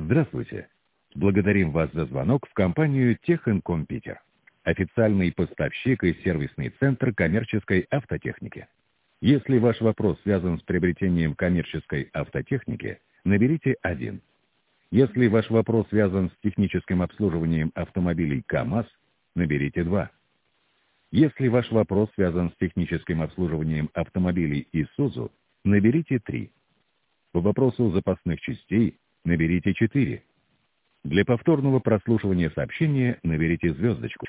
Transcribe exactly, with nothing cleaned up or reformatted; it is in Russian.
Здравствуйте. Благодарим вас за звонок в компанию Техинком Питер, официальный поставщик и сервисный центр коммерческой автотехники. Если ваш вопрос связан с приобретением коммерческой автотехники, наберите один. Если ваш вопрос связан с техническим обслуживанием автомобилей КАМАЗ, наберите два. Если ваш вопрос связан с техническим обслуживанием автомобилей Исузу, наберите три. По вопросу запасных частей наберите четыре. Для повторного прослушивания сообщения наберите звездочку.